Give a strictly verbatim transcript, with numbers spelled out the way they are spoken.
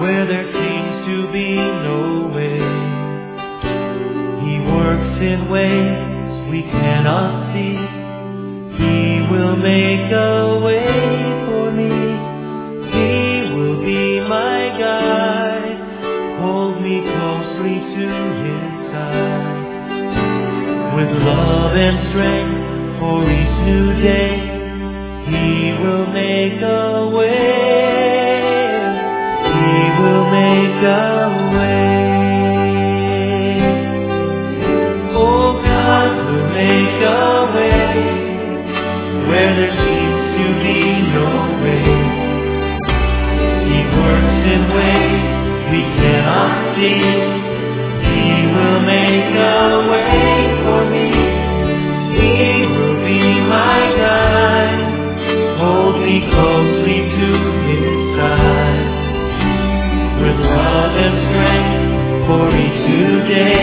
where there seems to be no way. He works in ways we cannot see. He will make a way for me. He will be my guide, hold me closely to His side. With love and strength for each new day, He will make a way. He will make a way. Oh, God will make a way where there seems to be no way. He works in ways we cannot see. He will make a way for me. He will be my guide, hold me closely to His side. With love and strength for each new day,